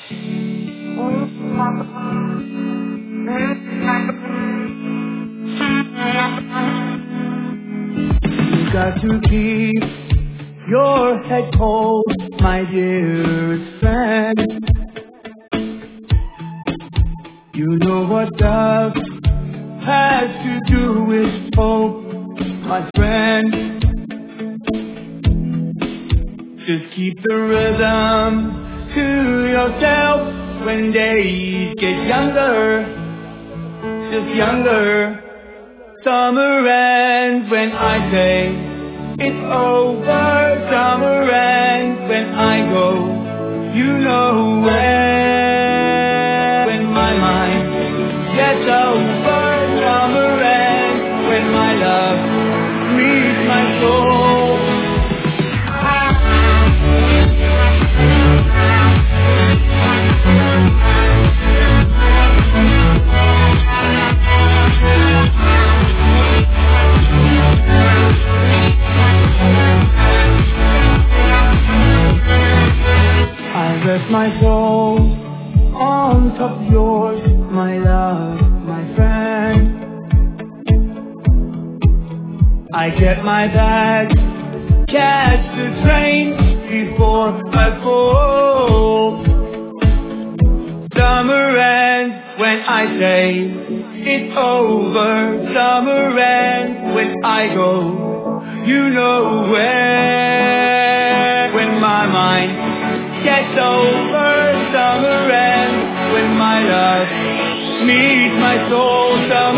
You got to keep your head cold, my dearest friend. You know what love has to do with hope, my friend. Just keep the rhythm to yourself when days get younger, just younger. Summer ends when I say it's over. Summer ends when I go. You know when my mind gets over. Summer ends when my love meets my soul. I rest my soul on top of yours, my love, my friend. I get my bag, catch the train before I fall. Summer ends when I say it's over. Summer ends when I go. You know when my mind gets over. Summer ends when my love meets my soul. Summer